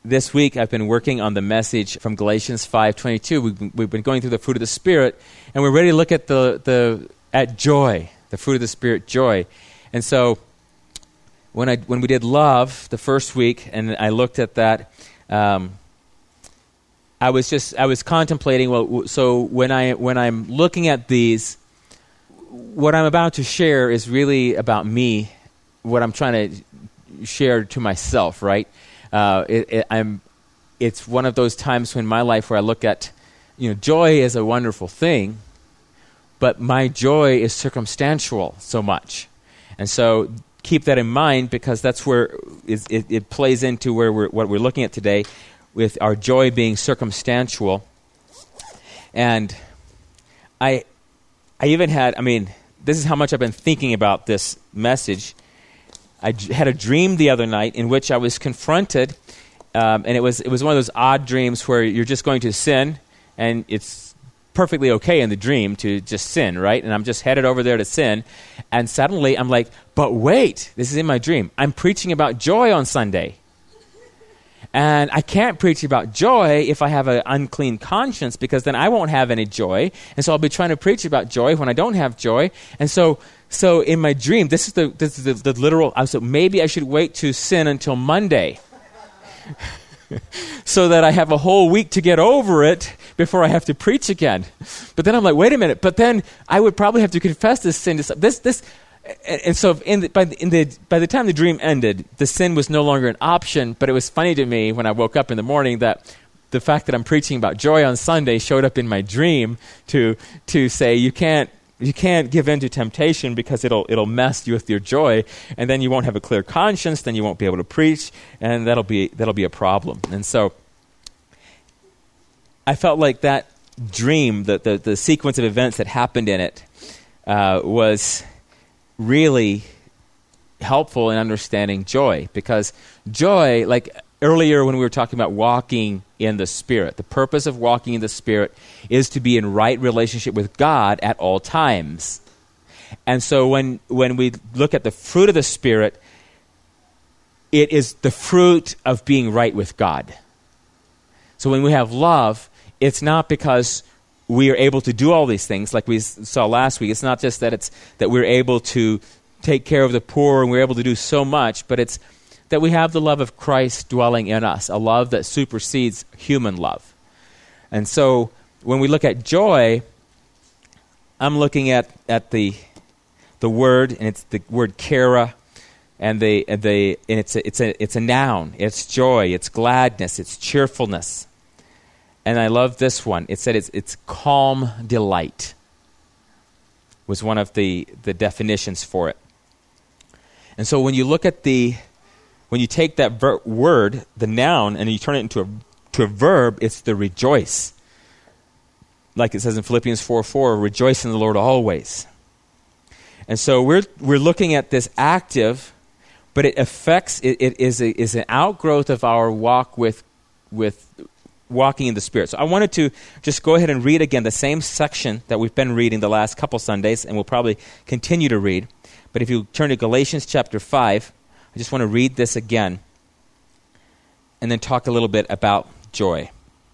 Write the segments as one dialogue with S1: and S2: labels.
S1: this week I've been working on the message from Galatians 5:22. We've been going through the fruit of the Spirit, and we're ready to look at at joy, the fruit of the Spirit, joy. And so when we did love the first week, and I looked at that, I was contemplating. Well, so when I'm looking at these, what I'm about to share is really about me. What I'm trying to share to myself, right? It's one of those times in my life where I look at, joy is a wonderful thing, but my joy is circumstantial so much, and so keep that in mind, because that's where it plays into what we're looking at today, with our joy being circumstantial. And I even had, this is how much I've been thinking about this message. I had a dream the other night in which I was confronted, and it was one of those odd dreams where you're just going to sin, and it's perfectly okay in the dream to just sin, right? And I'm just headed over there to sin, and suddenly I'm like, but wait, this is in my dream. I'm preaching about joy on Sunday. And I can't preach about joy if I have an unclean conscience, because then I won't have any joy. And so I'll be trying to preach about joy when I don't have joy. And so in my dream, this is the literal. So maybe I should wait to sin until Monday, so that I have a whole week to get over it before I have to preach again. But then I'm like, wait a minute. But then I would probably have to confess this sin to this. And so by the time the dream ended, the sin was no longer an option. But it was funny to me when I woke up in the morning that the fact that I'm preaching about joy on Sunday showed up in my dream to say you can't give in to temptation, because it'll mess you with your joy, and then you won't have a clear conscience. Then you won't be able to preach, and that'll be a problem. And so I felt like that dream, the sequence of events that happened in it, was really helpful in understanding joy, because joy, like earlier when we were talking about walking in the Spirit, the purpose of walking in the Spirit is to be in right relationship with God at all times. And so when we look at the fruit of the Spirit, it is the fruit of being right with God. So when we have love, it's not because we are able to do all these things like we saw last week. It's not just that we're able to take care of the poor and we're able to do so much, but it's that we have the love of Christ dwelling in us, a love that supersedes human love. And so when we look at joy, I'm looking at the word, and it's the word chara, and it's a noun. It's joy, it's gladness, it's cheerfulness. And I love this one. It said it's calm delight was one of the definitions for it. And so when you look at when you take that word, the noun, and you turn it into a verb, it's the rejoice. Like it says in Philippians 4:4, rejoice in the Lord always. And so we're looking at this active, but it is an outgrowth of our walk with walking in the Spirit. So I wanted to just go ahead and read again the same section that we've been reading the last couple Sundays, and we'll probably continue to read. But if you turn to Galatians chapter 5, I just want to read this again and then talk a little bit about joy.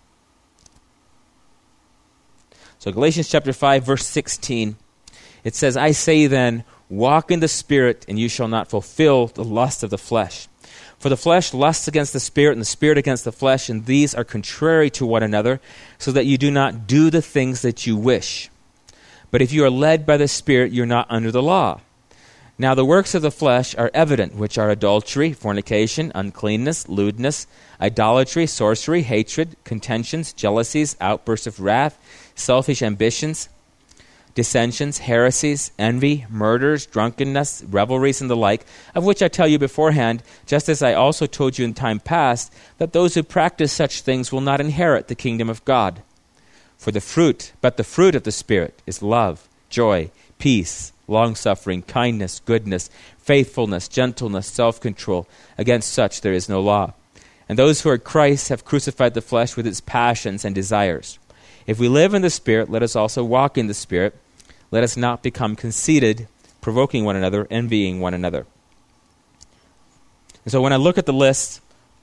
S1: So Galatians chapter 5, verse 16, it says, I say then, walk in the Spirit, and you shall not fulfill the lust of the flesh. For the flesh lusts against the Spirit, and the Spirit against the flesh, and these are contrary to one another, so that you do not do the things that you wish. But if you are led by the Spirit, you're not under the law. Now the works of the flesh are evident, which are adultery, fornication, uncleanness, lewdness, idolatry, sorcery, hatred, contentions, jealousies, outbursts of wrath, selfish ambitions, dissensions, heresies, envy, murders, drunkenness, revelries, and the like, of which I tell you beforehand, just as I also told you in time past, that those who practice such things will not inherit the kingdom of God. But the fruit of the Spirit is love, joy, peace, long-suffering, kindness, goodness, faithfulness, gentleness, self-control. Against such there is no law. And those who are Christ have crucified the flesh with its passions and desires. If we live in the Spirit, let us also walk in the Spirit. Let us not become conceited, provoking one another, envying one another. And so when I look at the list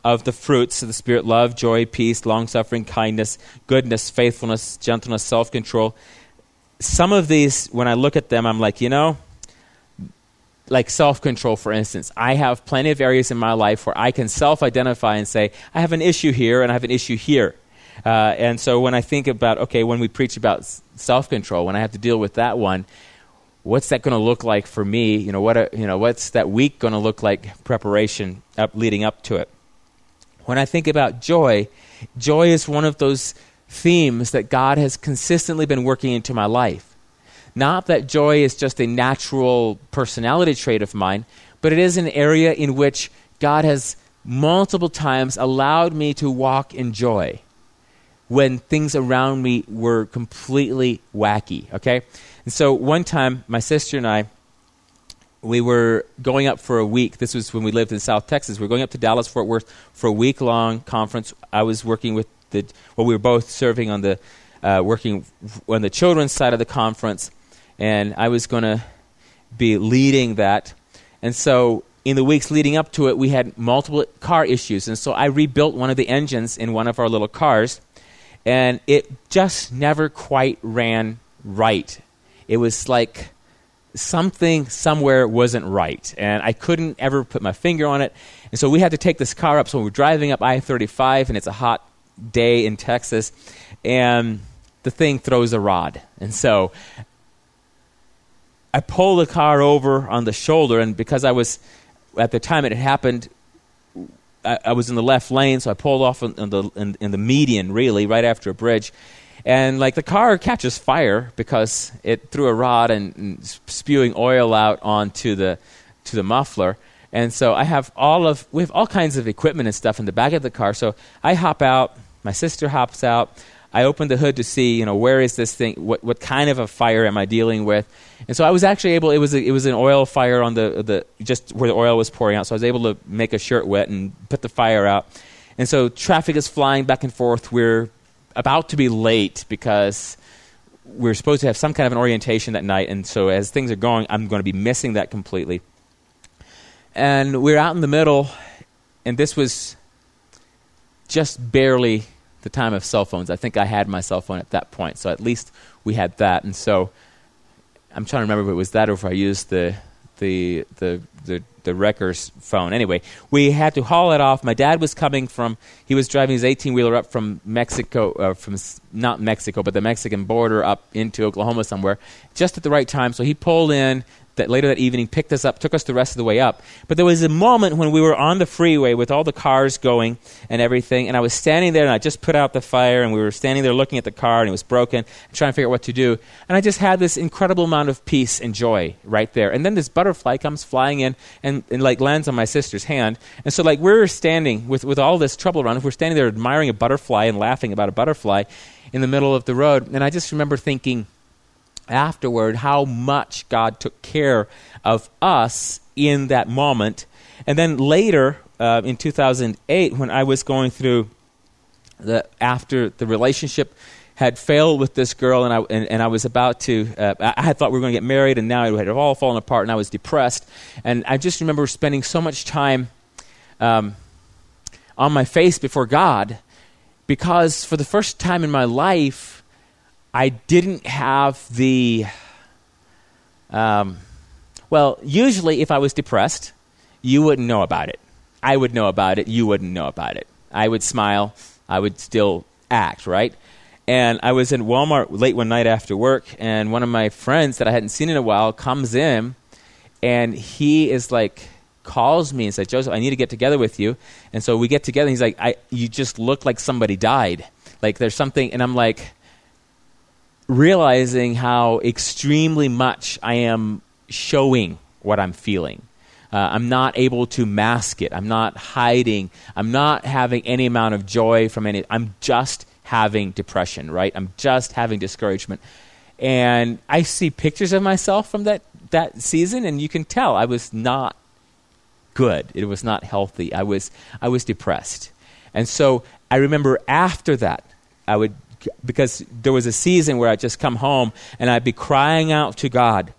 S1: of the fruits of the Spirit: love, joy, peace, long-suffering, kindness, goodness, faithfulness, gentleness, self-control. Some of these, when I look at them, I'm like, like self-control, for instance. I have plenty of areas in my life where I can self-identify and say, I have an issue here and I have an issue here. And so when I think about, when we preach about self-control, when I have to deal with that one, what's that going to look like for me? What's that week going to look like, preparation leading up to it? When I think about joy, joy is one of those themes that God has consistently been working into my life. Not that joy is just a natural personality trait of mine, but it is an area in which God has multiple times allowed me to walk in joy when things around me were completely wacky, okay? And so one time, my sister and I, we were going up for a week. This was when we lived in South Texas. We were going up to Dallas-Fort Worth for a week-long conference. I was working with we were both serving on the, working on the children's side of the conference, and I was going to be leading that. And so in the weeks leading up to it, we had multiple car issues. And so I rebuilt one of the engines in one of our little cars, and it just never quite ran right. It was like something somewhere wasn't right, and I couldn't ever put my finger on it. And so we had to take this car up. So we're driving up I-35, and it's a hot day in Texas, and the thing throws a rod. And so I pull the car over on the shoulder, and because I was, at the time it had happened, I was in the left lane, so I pulled off in the median, really, right after a bridge. And like the car catches fire because it threw a rod and spewing oil out onto the muffler. And so we have all kinds of equipment and stuff in the back of the car. So I hop out, my sister hops out. I open the hood to see, where is this thing? What kind of a fire am I dealing with? And so I was actually able. It was an oil fire on the just where the oil was pouring out. So I was able to make a shirt wet and put the fire out. And so traffic is flying back and forth. We're about to be late because we're supposed to have some kind of an orientation that night. And so as things are going, I'm going to be missing that completely. And we're out in the middle, and this was just barely the time of cell phones. I think I had my cell phone at that point, so at least we had that. And so I'm trying to remember if it was that or if I used the wrecker's phone. Anyway, we had to haul it off. My dad was he was driving his 18-wheeler up from Mexico, not Mexico, but the Mexican border up into Oklahoma somewhere, just at the right time. So he pulled in later that evening, picked us up, took us the rest of the way up. But there was a moment when we were on the freeway with all the cars going and everything, and I was standing there, and I just put out the fire, and we were standing there looking at the car, and it was broken, and trying to figure out what to do. And I just had this incredible amount of peace and joy right there. And then this butterfly comes flying in and like lands on my sister's hand. And so like we're standing with all this trouble around us, we're standing there admiring a butterfly and laughing about a butterfly in the middle of the road. And I just remember thinking afterward how much God took care of us in that moment. And then later, in 2008, when I was going through after the relationship had failed with this girl, and I was about to, I had thought we were going to get married, and now it had all fallen apart, and I was depressed. And I just remember spending so much time on my face before God, because for the first time in my life, I didn't have usually if I was depressed, you wouldn't know about it. I would know about it. You wouldn't know about it. I would smile. I would still act, right? And I was in Walmart late one night after work, and one of my friends that I hadn't seen in a while comes in, and he is like, calls me and says, Joseph, I need to get together with you. And so we get together, and he's like, you just look like somebody died. Like there's something, and I'm like, realizing how extremely much I am showing what I'm feeling. I'm not able to mask it. I'm not hiding. I'm not having any amount of joy from any. I'm just having depression, right? I'm just having discouragement. And I see pictures of myself from that season, and you can tell I was not good. It was not healthy. I was depressed. And so I remember after that, because there was a season where I'd just come home and I'd be crying out to God.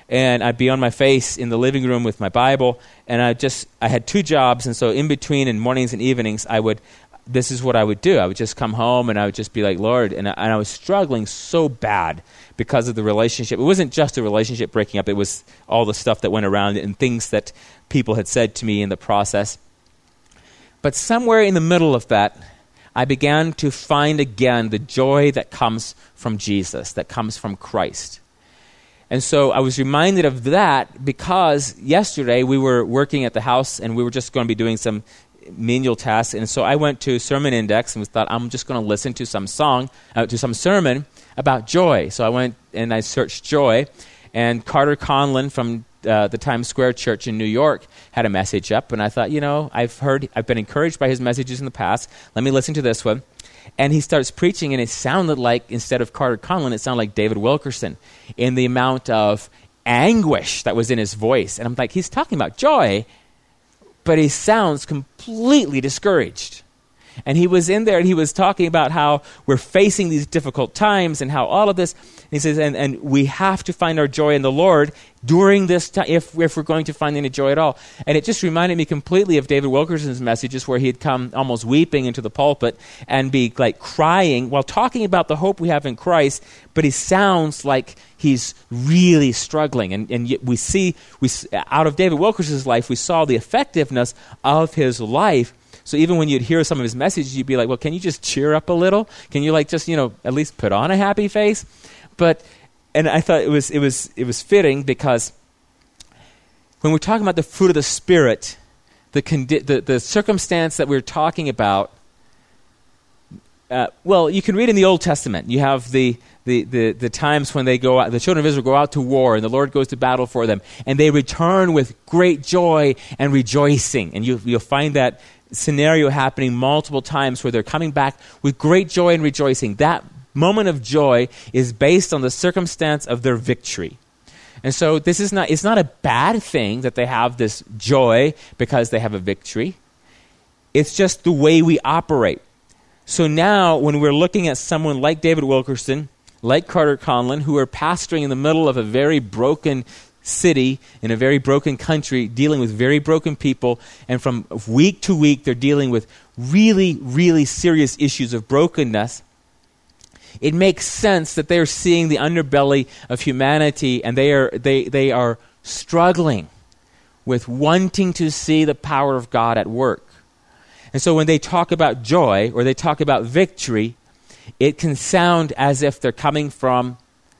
S1: and I'd be on my face in the living room with my Bible, and I had 2 jobs, and so in between, in mornings and evenings, this is what I would do. I would just come home, and I would just be like, Lord, and I was struggling so bad because of the relationship. It wasn't just a relationship breaking up. It was all the stuff that went around it and things that people had said to me in the process. But somewhere in the middle of that, I began to find again the joy that comes from Jesus, that comes from Christ. And so I was reminded of that because yesterday we were working at the house and we were just going to be doing some menial tasks. And so I went to Sermon Index and thought, I'm just going to listen to some sermon about joy. So I went and I searched joy. And Carter Conlon from the Times Square Church in New York had a message up. And I thought, I've been encouraged by his messages in the past. Let me listen to this one. And he starts preaching, and it sounded like, instead of Carter Conlon, it sounded like David Wilkerson in the amount of anguish that was in his voice. And I'm like, he's talking about joy, but he sounds completely discouraged. And he was in there, and he was talking about how we're facing these difficult times and how all of this. And he says, and we have to find our joy in the Lord during this time, if we're going to find any joy at all. And it just reminded me completely of David Wilkerson's messages, where he'd come almost weeping into the pulpit and be like crying while talking about the hope we have in Christ, but he sounds like he's really struggling. And yet we see out of David Wilkerson's life, we saw the effectiveness of his life. So even when you'd hear some of his messages, you'd be like, well, can you just cheer up a little? Can you at least put on a happy face? And I thought it was fitting, because when we're talking about the fruit of the Spirit, the circumstance that we're talking about, you can read in the Old Testament. You have the times when they go out, the children of Israel go out to war, and the Lord goes to battle for them, and they return with great joy and rejoicing. And you'll find that scenario happening multiple times, where they're coming back with great joy and rejoicing. That moment of joy is based on the circumstance of their victory. And so it's not a bad thing that they have this joy because they have a victory. It's just the way we operate. So now when we're looking at someone like David Wilkerson, like Carter Conlon, who are pastoring in the middle of a very broken city, in a very broken country, dealing with very broken people, and from week to week they're dealing with really, really serious issues of brokenness, it makes sense that they're seeing the underbelly of humanity, and they are struggling with wanting to see the power of God at work. And so when they talk about joy or they talk about victory, it can sound as if they're coming from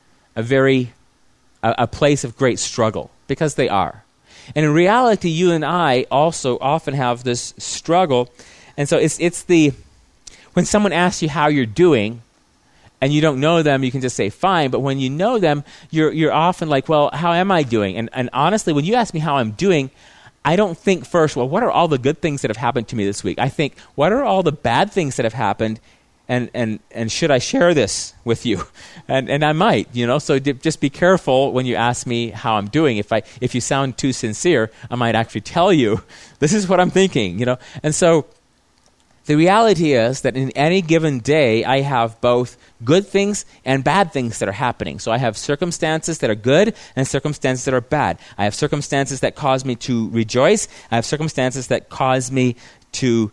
S1: a place of great struggle, because they are. And in reality, you and I also often have this struggle. And so it's when someone asks you how you're doing, and you don't know them, you can just say fine. But when you know them, you're often like, well, how am I doing? And honestly, when you ask me how I'm doing, I don't think first, well, what are all the good things that have happened to me this week? I think, what are all the bad things that have happened? And should I share this with you? And I might, So just be careful when you ask me how I'm doing. If you sound too sincere, I might actually tell you, this is what I'm thinking, And so the reality is that in any given day, I have both good things and bad things that are happening. So I have circumstances that are good and circumstances that are bad. I have circumstances that cause me to rejoice. I have circumstances that cause me to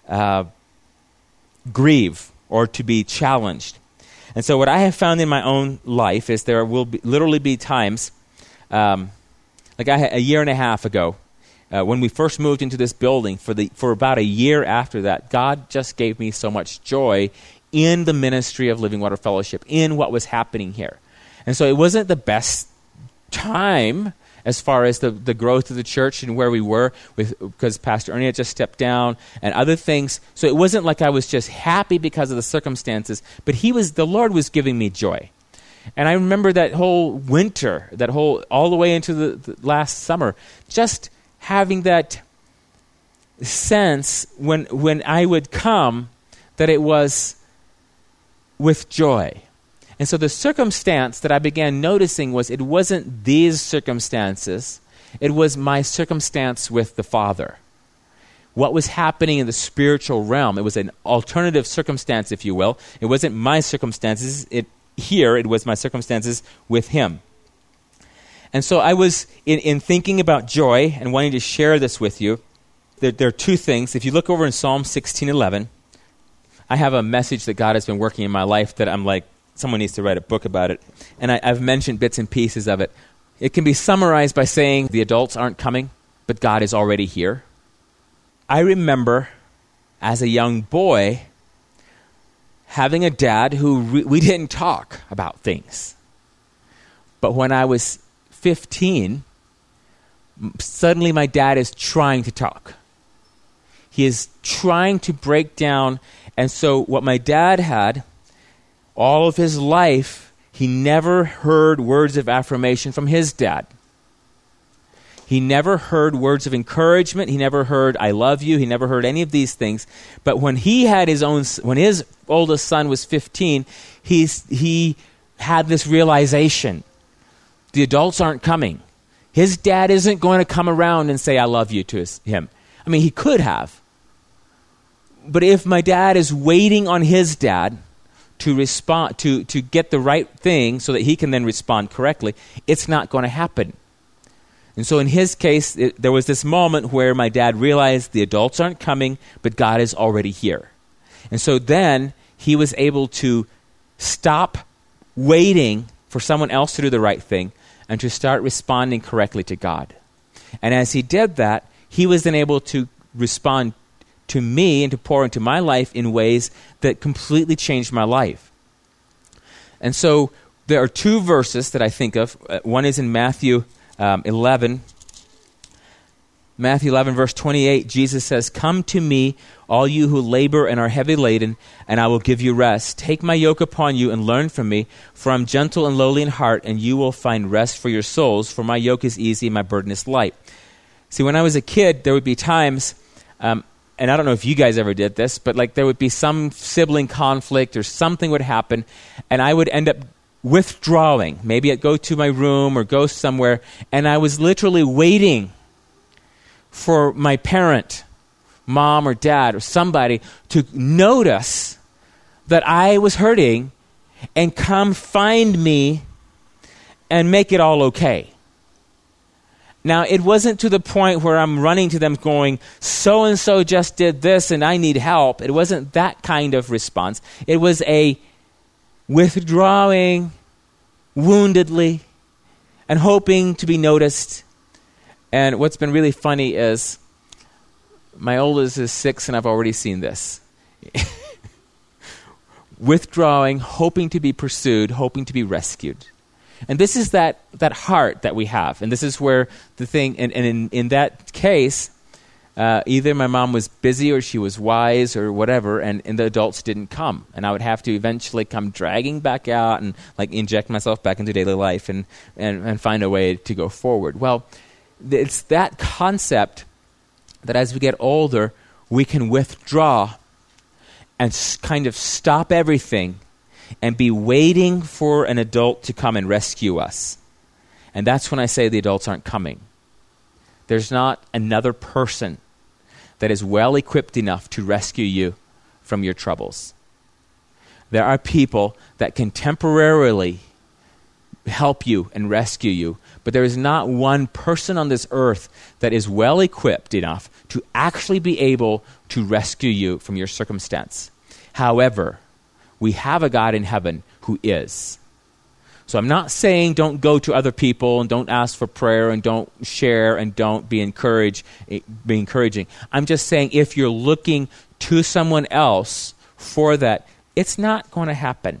S1: grieve or to be challenged. And so what I have found in my own life is there will literally be times, a year and a half ago, when we first moved into this building, for about a year after that, God just gave me so much joy in the ministry of Living Water Fellowship, in what was happening here. And so it wasn't the best time as far as the growth of the church and where we were, because Pastor Ernie had just stepped down and other things. So it wasn't like I was just happy because of the circumstances, but the Lord was giving me joy. And I remember that whole winter, all the way into the last summer, just having that sense when I would come that it was with joy. And so the circumstance that I began noticing it wasn't these circumstances, it was my circumstance with the Father. What was happening in the spiritual realm. It was an alternative circumstance, if you will. It wasn't my circumstances. It was my circumstances with Him. And so I was, in thinking about joy and wanting to share this with you, there are two things. If you look over in Psalm 16:11, I have a message that God has been working in my life that I'm like, someone needs to write a book about it. And I've mentioned bits and pieces of it. It can be summarized by saying the adults aren't coming, but God is already here. I remember as a young boy having a dad who we didn't talk about things. But when I was 15, suddenly my dad is trying to talk. He is trying to break down. And so what my dad had, all of his life, he never heard words of affirmation from his dad. He never heard words of encouragement. He never heard, I love you. He never heard any of these things. But when he had when his oldest son was 15, he had this realization. The adults aren't coming. His dad isn't going to come around and say, I love you to him. I mean, he could have. But if my dad is waiting on his dad to respond, to get the right thing so that he can then respond correctly, it's not going to happen. And so in his case, there was this moment where my dad realized the adults aren't coming, but God is already here. And so then he was able to stop waiting for someone else to do the right thing and to start responding correctly to God. And as he did that, he was then able to respond to me and to pour into my life in ways that completely changed my life. And so there are two verses that I think of. One is in Matthew 11. Matthew 11, verse 28, Jesus says, "Come to me, all you who labor and are heavy laden, and I will give you rest. Take my yoke upon you and learn from me, for I'm gentle and lowly in heart, and you will find rest for your souls, for my yoke is easy and my burden is light." See, when I was a kid, there would be times, and I don't know if you guys ever did this, but like there would be some sibling conflict or something would happen, and I would end up withdrawing. Maybe I'd go to my room or go somewhere, and I was literally waiting for my parent, mom or dad or somebody, to notice that I was hurting and come find me and make it all okay. Now, it wasn't to the point where I'm running to them going, so-and-so just did this and I need help. It wasn't that kind of response. It was a withdrawing woundedly and hoping to be noticed. And what's been really funny is my oldest is 6 and I've already seen this. Withdrawing, hoping to be pursued, hoping to be rescued. And this is that heart that we have. And this is where the thing, and in that case, either my mom was busy or she was wise or whatever, and the adults didn't come. And I would have to eventually come dragging back out and like inject myself back into daily life and find a way to go forward. Well, it's that concept that as we get older, we can withdraw and kind of stop everything and be waiting for an adult to come and rescue us. And that's when I say the adults aren't coming. There's not another person that is well equipped enough to rescue you from your troubles. There are people that can temporarily help you and rescue you, but there is not one person on this earth that is well equipped enough to actually be able to rescue you from your circumstance. However, we have a God in heaven who is. So I'm not saying don't go to other people and don't ask for prayer and don't share and don't be encouraging. I'm just saying if you're looking to someone else for that, it's not going to happen.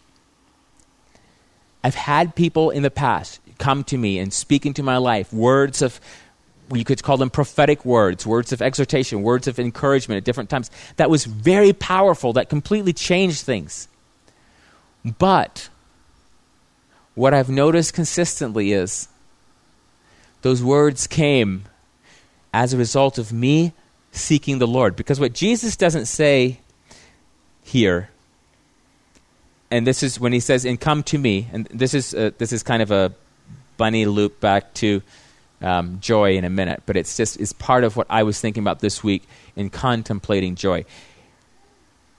S1: I've had people in the past come to me and speak into my life, words of, you could call them prophetic words of exhortation, words of encouragement at different times. That was very powerful, that completely changed things. But what I've noticed consistently is those words came as a result of me seeking the Lord. Because what Jesus doesn't say here, and this is when he says, "And come to me," and this is kind of a bunny loop back to joy in a minute, but it's part of what I was thinking about this week in contemplating joy.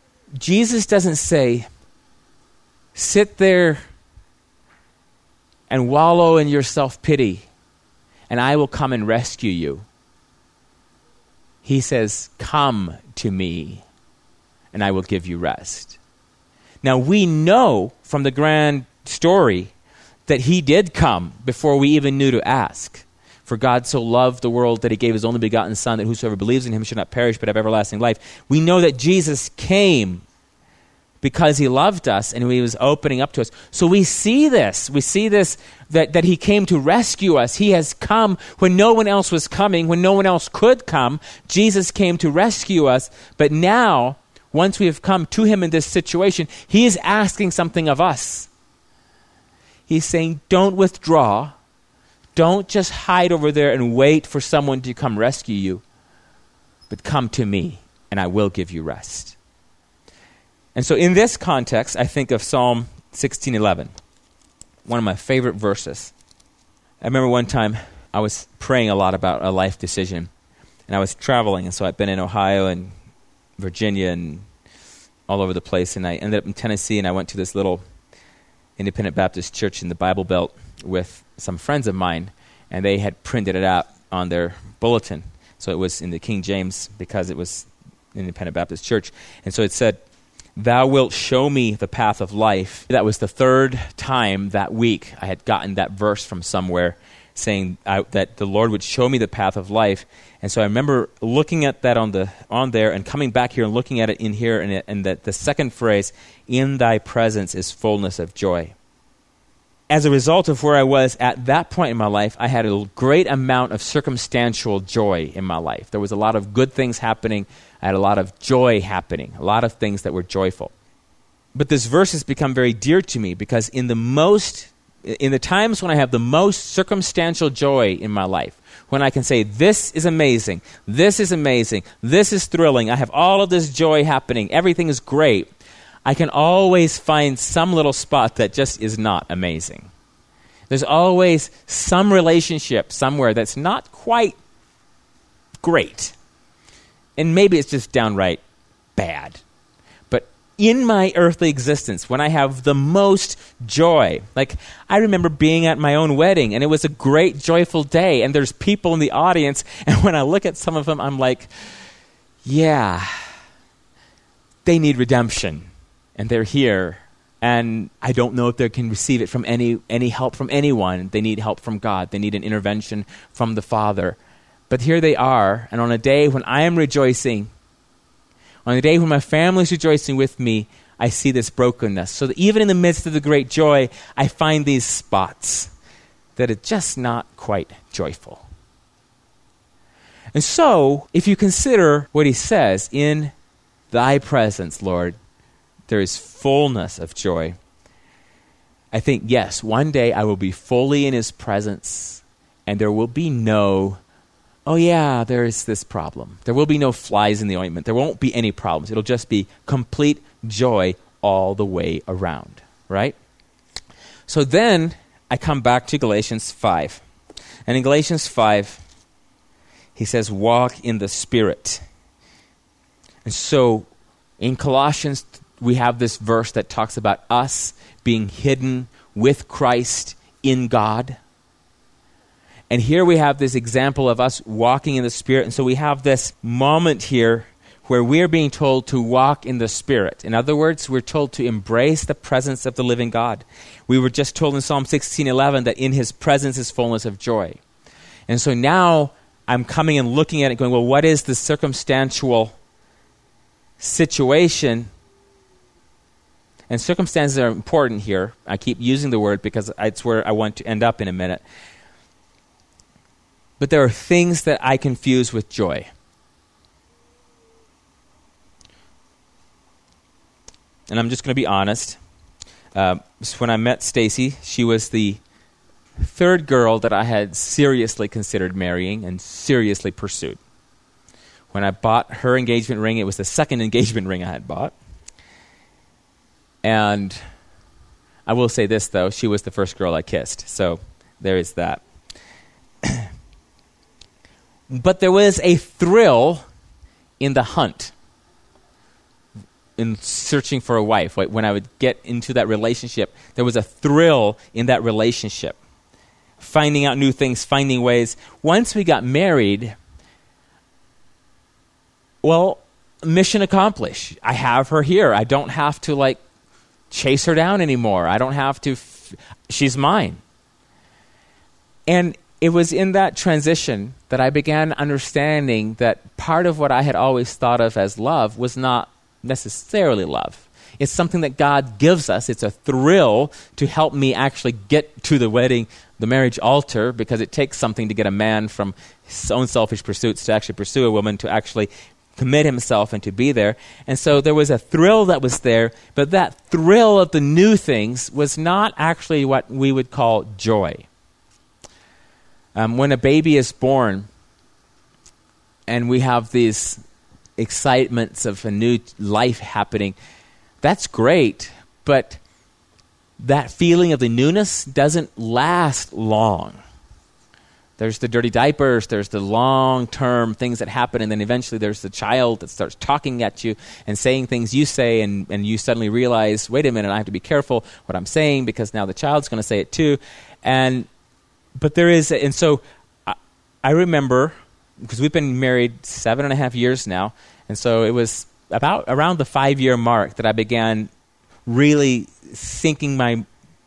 S1: Jesus doesn't say, sit there and wallow in your self-pity, and I will come and rescue you. He says, come to me, and I will give you rest. Now, we know from the grand story that he did come before we even knew to ask. For God so loved the world that he gave his only begotten Son, that whosoever believes in him should not perish but have everlasting life. We know that Jesus came because he loved us and he was opening up to us. So we see this. We see this, that he came to rescue us. He has come when no one else was coming, when no one else could come. Jesus came to rescue us. But now, once we have come to him in this situation, he is asking something of us. He's saying, don't withdraw. Don't just hide over there and wait for someone to come rescue you, but come to me and I will give you rest. And so in this context, I think of Psalm 16:11, one of my favorite verses. I remember one time I was praying a lot about a life decision, and I was traveling, and so I've been in Ohio and Virginia and all over the place, and I ended up in Tennessee, and I went to this little Independent Baptist church in the Bible Belt with some friends of mine, and they had printed it out on their bulletin. So it was in the King James because it was Independent Baptist Church. And so it said, "Thou wilt show me the path of life." That was the third time that week I had gotten that verse from somewhere saying that the Lord would show me the path of life. And so I remember looking at that on there and coming back here and looking at it in here, and that the second phrase, "In thy presence is fullness of joy." As a result of where I was at that point in my life, I had a great amount of circumstantial joy in my life. There was a lot of good things happening. I had a lot of joy happening, a lot of things that were joyful. But this verse has become very dear to me because in the times when I have the most circumstantial joy in my life, when I can say, this is amazing, this is amazing, this is thrilling, I have all of this joy happening, everything is great, I can always find some little spot that just is not amazing. There's always some relationship somewhere that's not quite great. And maybe it's just downright bad. But in my earthly existence, when I have the most joy, like I remember being at my own wedding, and it was a great, joyful day, and there's people in the audience, and when I look at some of them, I'm like, yeah, they need redemption. And they're here, and I don't know if they can receive it from any help from anyone. They need help from God. They need an intervention from the Father. But here they are, and on a day when I am rejoicing, on a day when my family is rejoicing with me, I see this brokenness. So that even in the midst of the great joy, I find these spots that are just not quite joyful. And so, if you consider what he says, in thy presence, Lord, there is fullness of joy. I think, yes, one day I will be fully in his presence, and there will be no, oh yeah, there is this problem. There will be no flies in the ointment. There won't be any problems. It'll just be complete joy all the way around, right? So then I come back to Galatians 5. And in Galatians 5, he says, walk in the Spirit. And so in Colossians, we have this verse that talks about us being hidden with Christ in God. And here we have this example of us walking in the Spirit. And so we have this moment here where we're being told to walk in the Spirit. In other words, we're told to embrace the presence of the living God. We were just told in Psalm 16:11 that in his presence is fullness of joy. And so now I'm coming and looking at it going, well, what is the circumstantial situation? And circumstances are important here. I keep using the word because it's where I want to end up in a minute. But there are things that I confuse with joy. And I'm just going to be honest. When I met Stacy, she was the third girl that I had seriously considered marrying and seriously pursued. When I bought her engagement ring, it was the second engagement ring I had bought. And I will say this, though. She was the first girl I kissed. So there is that. But there was a thrill in the hunt, in searching for a wife. When I would get into that relationship, there was a thrill in that relationship. finding out new things, finding ways. Once we got married, well, mission accomplished. I have her here. I don't have to chase her down anymore. I don't have to. She's mine. And it was in that transition that I began understanding that part of what I had always thought of as love was not necessarily love. It's something that God gives us. It's a thrill to help me actually get to the marriage altar, because it takes something to get a man from his own selfish pursuits to actually pursue a woman, to actually commit himself and to be there. And so there was a thrill that was there, but that thrill of the new things was not actually what we would call joy. When a baby is born and we have these excitements of a new life happening, that's great, but that feeling of the newness doesn't last long. There's the dirty diapers, there's the long-term things that happen, and then eventually there's the child that starts talking at you and saying things you say, and you suddenly realize, wait a minute, I have to be careful what I'm saying, because now the child's going to say it too. So I remember, because we've been married 7.5 years now, and so it was around the 5-year mark that I began really sinking my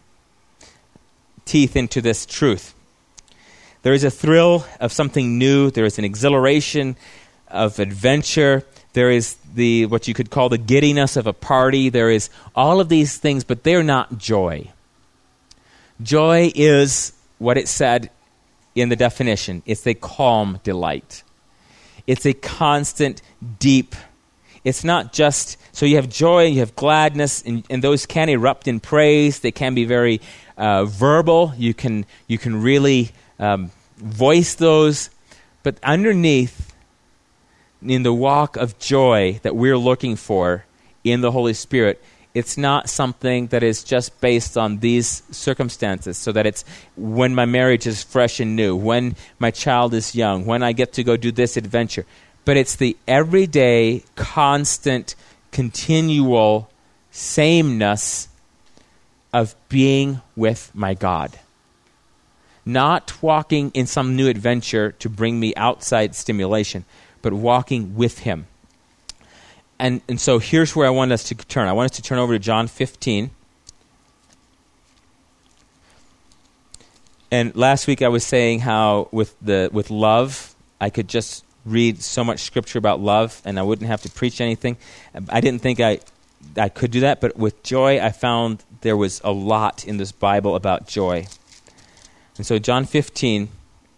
S1: teeth into this truth. There is a thrill of something new. There is an exhilaration of adventure. There is what you could call the giddiness of a party. There is all of these things, but they're not joy. Joy is what it said in the definition. It's a calm delight. It's a constant, deep. It's not just, so you have joy, you have gladness, and those can erupt in praise. They can be very verbal. You can really voice those. But underneath, in the walk of joy that we're looking for in the Holy Spirit, it's not something that is just based on these circumstances, so that it's when my marriage is fresh and new, when my child is young, when I get to go do this adventure. But it's the everyday, constant, continual sameness of being with my God. Not walking in some new adventure to bring me outside stimulation, but walking with Him. And so here's where I want us to turn. I want us to turn over to John 15. And last week I was saying how with love, I could just read so much scripture about love and I wouldn't have to preach anything. I didn't think I could do that, but with joy, I found there was a lot in this Bible about joy. And so John 15,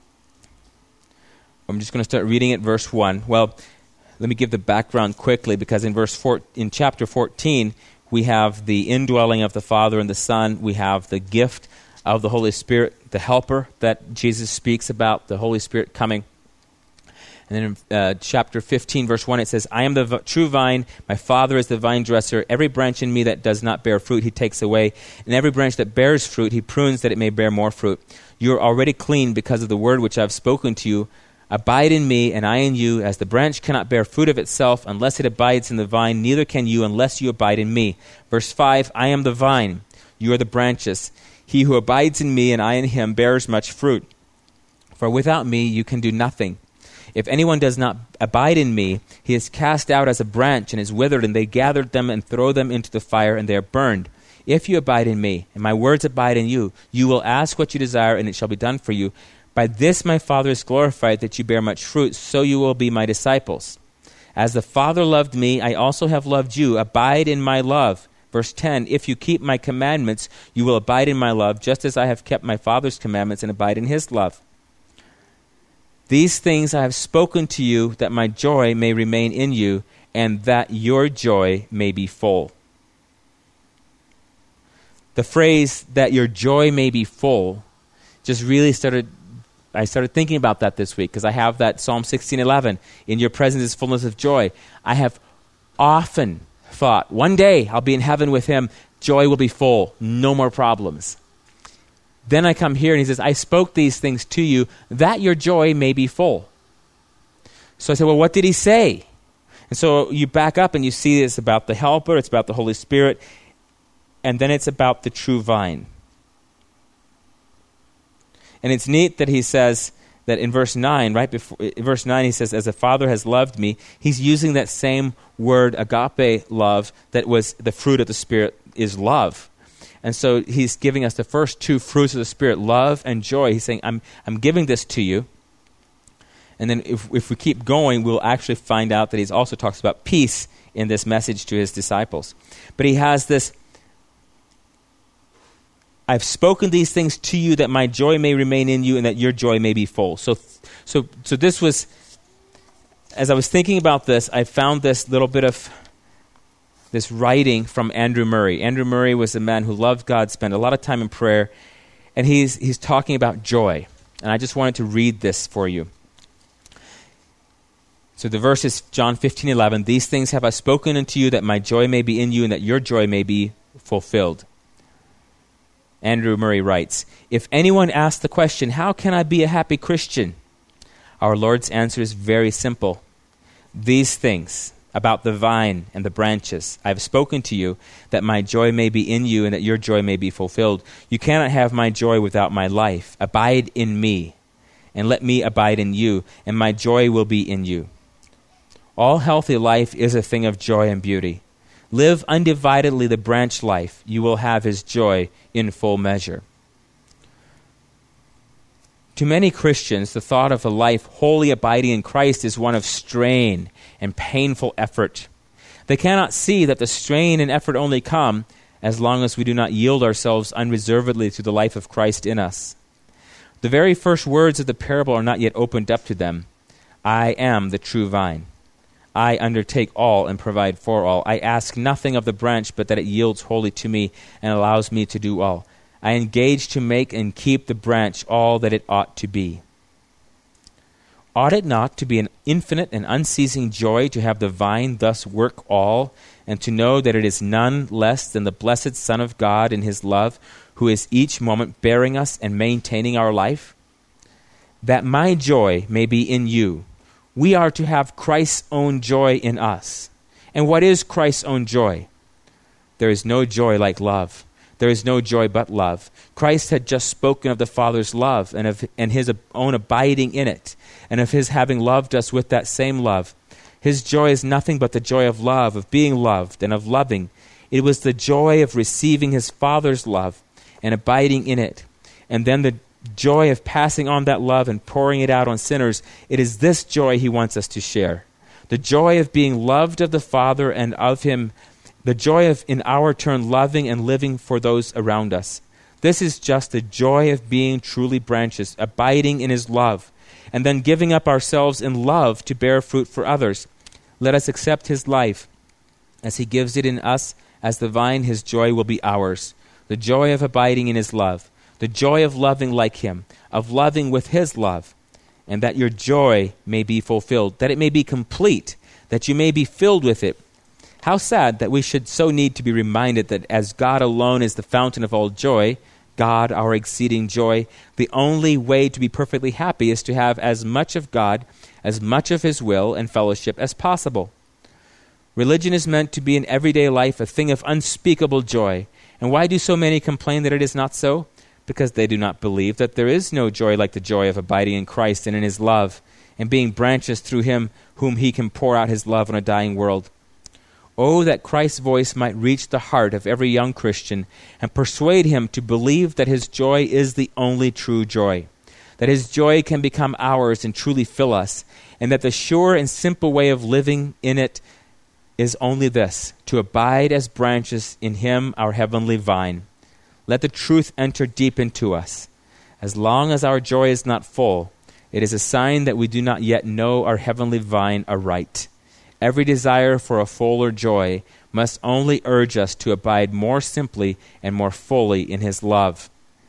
S1: I'm just going to start reading at verse 1. Well, let me give the background quickly, because in chapter 14, we have the indwelling of the Father and the Son. We have the gift of the Holy Spirit, the helper that Jesus speaks about, the Holy Spirit coming. And then in chapter 15, verse 1, it says, I am the true vine, my Father is the vine dresser. Every branch in me that does not bear fruit, He takes away. And every branch that bears fruit, He prunes that it may bear more fruit. You are already clean because of the word which I have spoken to you. Abide in me, and I in you. As the branch cannot bear fruit of itself unless it abides in the vine, neither can you unless you abide in me. Verse 5, I am the vine, you are the branches. He who abides in me and I in him bears much fruit. For without me you can do nothing. If anyone does not abide in me, he is cast out as a branch and is withered, and they gather them and throw them into the fire, and they are burned. If you abide in me, and my words abide in you, you will ask what you desire, and it shall be done for you. By this my Father is glorified, that you bear much fruit, so you will be my disciples. As the Father loved me, I also have loved you. Abide in my love. Verse 10, if you keep my commandments, you will abide in my love, just as I have kept my Father's commandments and abide in his love. These things I have spoken to you, that my joy may remain in you, and that your joy may be full. The phrase, that your joy may be full, just really I started thinking about that this week, because I have that Psalm 16:11, in your presence is fullness of joy. I have often thought, one day I'll be in heaven with him, joy will be full, no more problems. Then I come here and he says, I spoke these things to you, that your joy may be full. So I said, well, what did he say? And so you back up and you see it's about the helper, it's about the Holy Spirit, and then it's about the true vine. And it's neat that he says that in verse 9, right before verse 9, he says, as the Father has loved me. He's using that same word, agape love, that was the fruit of the Spirit is love. And so he's giving us the first two fruits of the Spirit, love and joy. He's saying, I'm giving this to you. And then if we keep going, we'll actually find out that he also talks about peace in this message to his disciples. But he has this, I've spoken these things to you that my joy may remain in you and that your joy may be full. So this was, as I was thinking about this, I found this little bit of this writing from Andrew Murray. Andrew Murray was a man who loved God, spent a lot of time in prayer, and he's talking about joy. And I just wanted to read this for you. So the verse is John 15:11. These things have I spoken unto you that my joy may be in you and that your joy may be fulfilled. Andrew Murray writes, if anyone asks the question, how can I be a happy Christian? Our Lord's answer is very simple. These things about the vine and the branches I have spoken to you that my joy may be in you and that your joy may be fulfilled. You cannot have my joy without my life. Abide in me and let me abide in you, and my joy will be in you. All healthy life is a thing of joy and beauty. Live undividedly the branch life. You will have his joy in full measure. To many Christians, the thought of a life wholly abiding in Christ is one of strain and painful effort. They cannot see that the strain and effort only come as long as we do not yield ourselves unreservedly to the life of Christ in us. The very first words of the parable are not yet opened up to them. I am the true vine. I undertake all and provide for all. I ask nothing of the branch but that it yields wholly to me and allows me to do all. I engage to make and keep the branch all that it ought to be. Ought it not to be an infinite and unceasing joy to have the vine thus work all, and to know that it is none less than the blessed Son of God in his love, who is each moment bearing us and maintaining our life? That my joy may be in you. We are to have Christ's own joy in us. And what is Christ's own joy? There is no joy like love. There is no joy but love. Christ had just spoken of the Father's love and his own abiding in it, and of his having loved us with that same love. His joy is nothing but the joy of love, of being loved, and of loving. It was the joy of receiving his Father's love and abiding in it, and then the joy of passing on that love and pouring it out on sinners. It is this joy he wants us to share. The joy of being loved of the Father and of him. The joy of, in our turn, loving and living for those around us. This is just the joy of being truly branches, abiding in his love, and then giving up ourselves in love to bear fruit for others. Let us accept his life. As he gives it in us, as the vine, his joy will be ours. The joy of abiding in his love. The joy of loving like him, of loving with his love, and that your joy may be fulfilled, that it may be complete, that you may be filled with it. How sad that we should so need to be reminded that as God alone is the fountain of all joy, God, our exceeding joy, the only way to be perfectly happy is to have as much of God, as much of his will and fellowship as possible. Religion is meant to be in everyday life a thing of unspeakable joy. And why do so many complain that it is not so? Because they do not believe that there is no joy like the joy of abiding in Christ and in his love, and being branches through him whom he can pour out his love on a dying world. Oh, that Christ's voice might reach the heart of every young Christian and persuade him to believe that his joy is the only true joy, that his joy can become ours and truly fill us, and that the sure and simple way of living in it is only this, to abide as branches in him, our heavenly vine. Let the truth enter deep into us. As long as our joy is not full, it is a sign that we do not yet know our heavenly vine aright. Every desire for a fuller joy must only urge us to abide more simply and more fully in his love.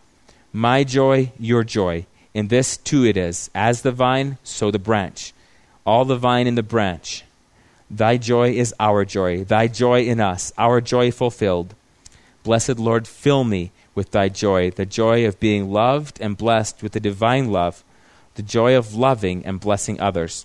S1: My joy, your joy. In this too it is, as the vine, so the branch. All the vine in the branch. Thy joy is our joy, thy joy in us, our joy fulfilled. Blessed Lord, fill me with thy joy, the joy of being loved and blessed with the divine love, the joy of loving and blessing others.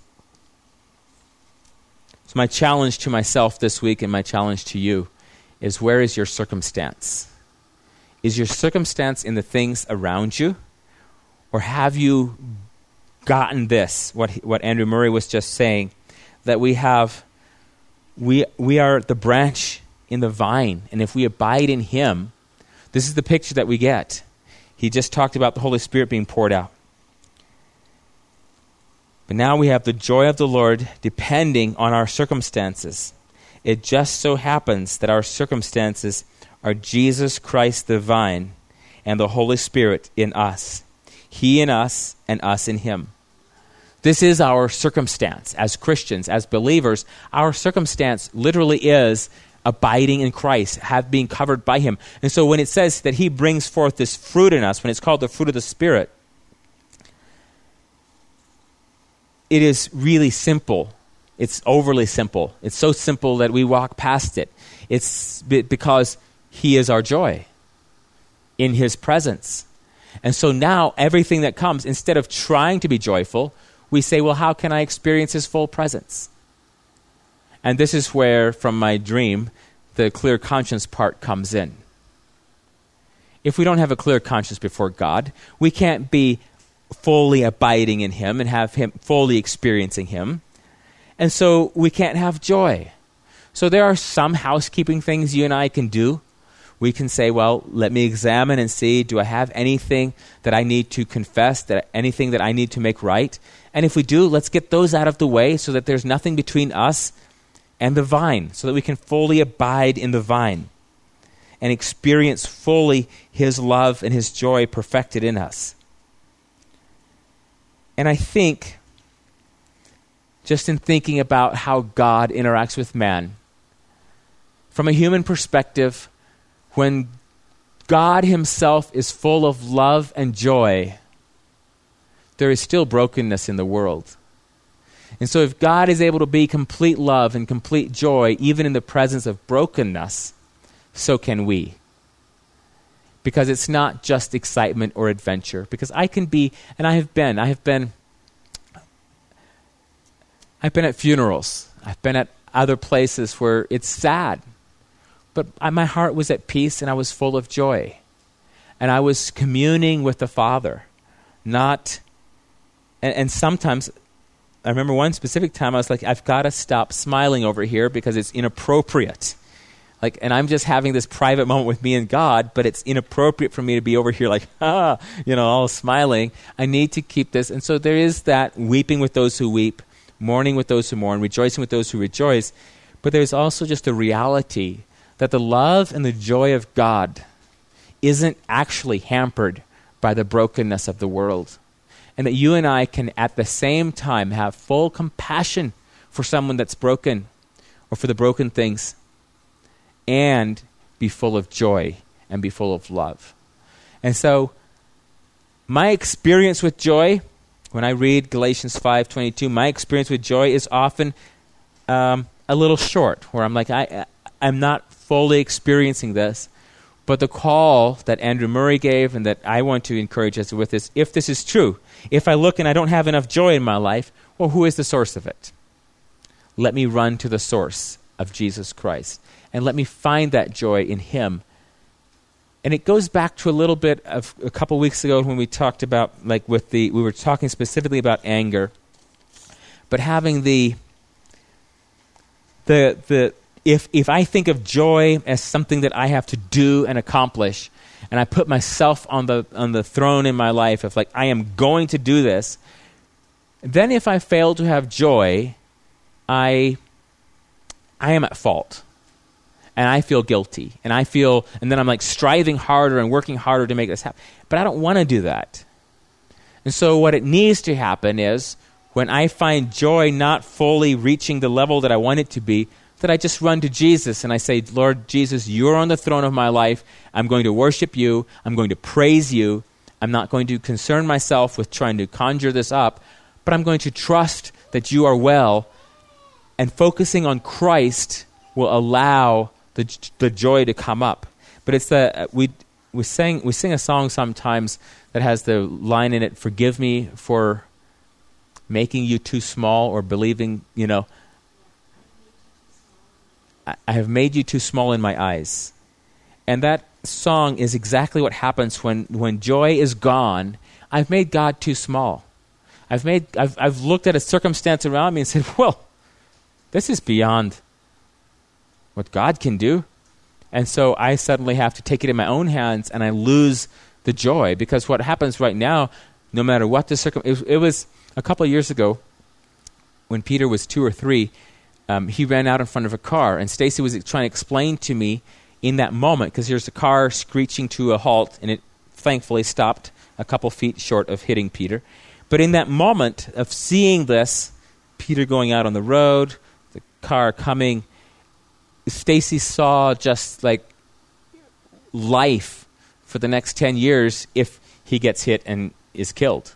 S1: So my challenge to myself this week and my challenge to you is, where is your circumstance? Is your circumstance in the things around you? Or have you gotten this, what Andrew Murray was just saying, that we are the branch in the vine, and if we abide in him, this is the picture that we get. He just talked about the Holy Spirit being poured out. But now we have the joy of the Lord depending on our circumstances. It just so happens that our circumstances are Jesus Christ the vine and the Holy Spirit in us. He in us and us in him. This is our circumstance as Christians, as believers. Our circumstance literally is abiding in Christ, being covered by him. And so when it says that he brings forth this fruit in us, when it's called the fruit of the Spirit, it is really simple. It's overly simple. It's so simple that we walk past it. It's because he is our joy in his presence. And so now everything that comes, instead of trying to be joyful, we say, well, how can I experience his full presence? And this is where, from my dream, the clear conscience part comes in. If we don't have a clear conscience before God, we can't be fully abiding in him and have him fully experiencing him. And so we can't have joy. So there are some housekeeping things you and I can do. We can say, well, let me examine and see, do I have anything that I need to confess, anything that I need to make right? And if we do, let's get those out of the way so that there's nothing between us and the vine, so that we can fully abide in the vine and experience fully his love and his joy perfected in us. And I think, just in thinking about how God interacts with man, from a human perspective, when God himself is full of love and joy, there is still brokenness in the world. And so if God is able to be complete love and complete joy, even in the presence of brokenness, so can we. Because it's not just excitement or adventure. Because I can be, and I've been at funerals. I've been at other places where it's sad. But my heart was at peace and I was full of joy. And I was communing with the Father. And sometimes, I remember one specific time I was like, I've got to stop smiling over here because it's inappropriate. And I'm just having this private moment with me and God, but it's inappropriate for me to be over here all smiling. I need to keep this. And so there is that weeping with those who weep, mourning with those who mourn, rejoicing with those who rejoice. But there's also just a reality that the love and the joy of God isn't actually hampered by the brokenness of the world. And that you and I can at the same time have full compassion for someone that's broken or for the broken things and be full of joy and be full of love. And so my experience with joy, when I read Galatians 5:22, my experience with joy is often a little short, where I'm like, I'm not fully experiencing this. But the call that Andrew Murray gave and that I want to encourage us with is, if this is true, if I look and I don't have enough joy in my life, well, who is the source of it? Let me run to the source of Jesus Christ. And let me find that joy in him. And it goes back to a little bit of a couple weeks ago when we talked about, we were talking specifically about anger. But having if I think of joy as something that I have to do and accomplish, and I put myself on the throne in my life of I am going to do this, then if I fail to have joy, I am at fault. And I feel guilty. And then I'm striving harder and working harder to make this happen. But I don't want to do that. And so what it needs to happen is, when I find joy not fully reaching the level that I want it to be, that I just run to Jesus and I say, Lord Jesus, you're on the throne of my life. I'm going to worship you. I'm going to praise you. I'm not going to concern myself with trying to conjure this up, but I'm going to trust that you are well, and focusing on Christ will allow the joy to come up. But it's we sing a song sometimes that has the line in it, forgive me for making you too small, or believing, I have made you too small in my eyes. And that song is exactly what happens when joy is gone. I've made God too small. I've looked at a circumstance around me and said, well, this is beyond what God can do. And so I suddenly have to take it in my own hands, and I lose the joy, because what happens right now, no matter what the circumstance, it was a couple of years ago when Peter was 2 or 3, he ran out in front of a car, and Stacy was trying to explain to me in that moment, because there's a car screeching to a halt, and it thankfully stopped a couple feet short of hitting Peter. But in that moment of seeing this, Peter going out on the road, the car coming, Stacy saw just like life for the next 10 years if he gets hit and is killed.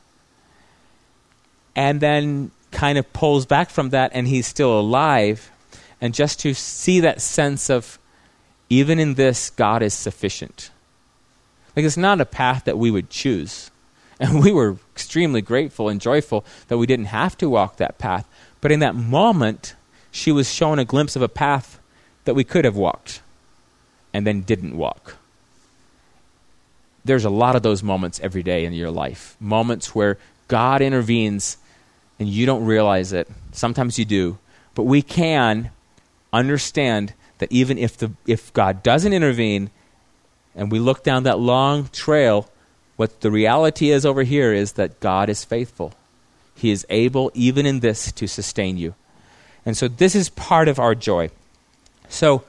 S1: And then kind of pulls back from that, and he's still alive. And just to see that sense of, even in this, God is sufficient. Like, it's not a path that we would choose. And we were extremely grateful and joyful that we didn't have to walk that path. But in that moment, she was shown a glimpse of a path that we could have walked and then didn't walk. There's a lot of those moments every day in your life. Moments where God intervenes and you don't realize it. Sometimes you do. But we can understand that even if God doesn't intervene and we look down that long trail, what the reality is over here is that God is faithful. He is able, even in this, to sustain you. And so this is part of our joy. So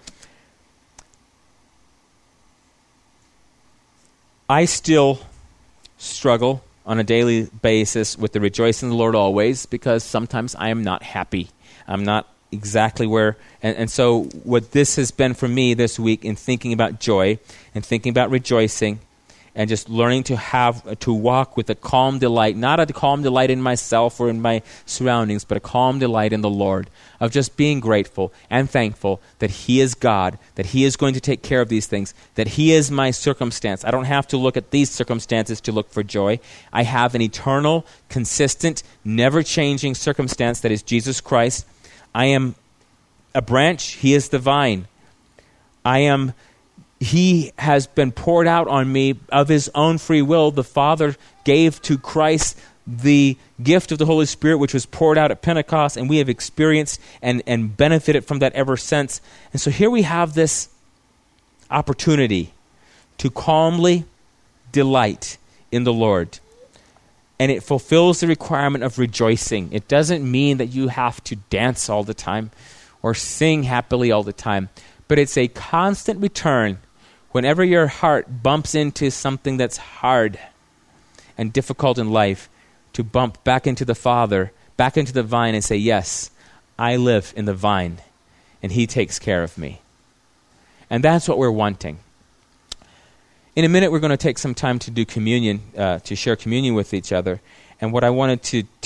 S1: I still struggle on a daily basis with the rejoice in the Lord always, because sometimes I am not happy. I'm not exactly where, and so what this has been for me this week in thinking about joy and thinking about rejoicing and just learning to walk with a calm delight, not a calm delight in myself or in my surroundings, but a calm delight in the Lord, of just being grateful and thankful that He is God, that He is going to take care of these things, that He is my circumstance. I don't have to look at these circumstances to look for joy. I have an eternal, consistent, never-changing circumstance that is Jesus Christ. I am a branch, He is the vine. He has been poured out on me of His own free will. The Father gave to Christ the gift of the Holy Spirit, which was poured out at Pentecost, and we have experienced and benefited from that ever since. And so here we have this opportunity to calmly delight in the Lord. And it fulfills the requirement of rejoicing. It doesn't mean that you have to dance all the time or sing happily all the time, but it's a constant return whenever your heart bumps into something that's hard and difficult in life, to bump back into the Father, back into the vine, and say, yes, I live in the vine, and He takes care of me. And that's what we're wanting. In a minute, we're going to take some time to do communion, to share communion with each other. And what I wanted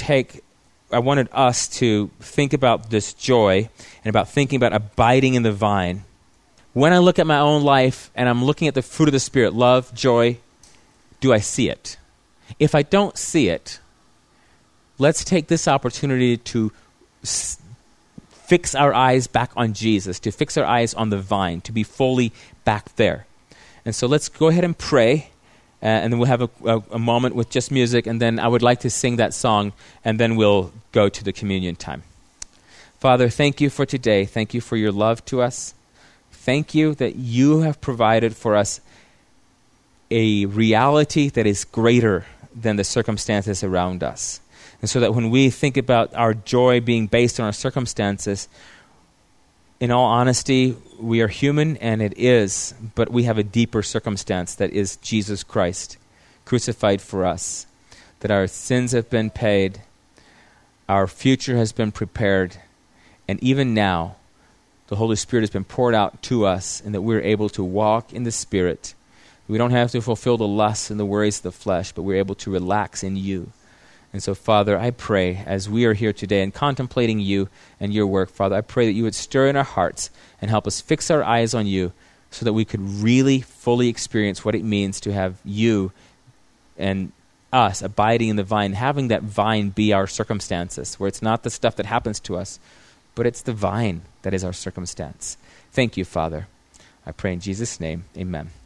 S1: us to think about this joy and about thinking about abiding in the vine. When I look at my own life and I'm looking at the fruit of the Spirit, love, joy, do I see it? If I don't see it, let's take this opportunity to fix our eyes back on Jesus, to fix our eyes on the vine, to be fully back there. And so let's go ahead and pray, and then we'll have a moment with just music, and then I would like to sing that song, and then we'll go to the communion time. Father, thank you for today. Thank you for your love to us. Thank you that you have provided for us a reality that is greater than the circumstances around us. And so that when we think about our joy being based on our circumstances, in all honesty, we are human, and it is, but we have a deeper circumstance that is Jesus Christ, crucified for us, that our sins have been paid, our future has been prepared, and even now, the Holy Spirit has been poured out to us, and that we're able to walk in the Spirit. We don't have to fulfill the lusts and the worries of the flesh, but we're able to relax in you. And so, Father, I pray, as we are here today and contemplating you and your work, Father, I pray that you would stir in our hearts and help us fix our eyes on you so that we could really fully experience what it means to have you and us abiding in the vine, having that vine be our circumstances, where it's not the stuff that happens to us, but it's the vine that is our circumstance. Thank you, Father. I pray in Jesus' name, amen.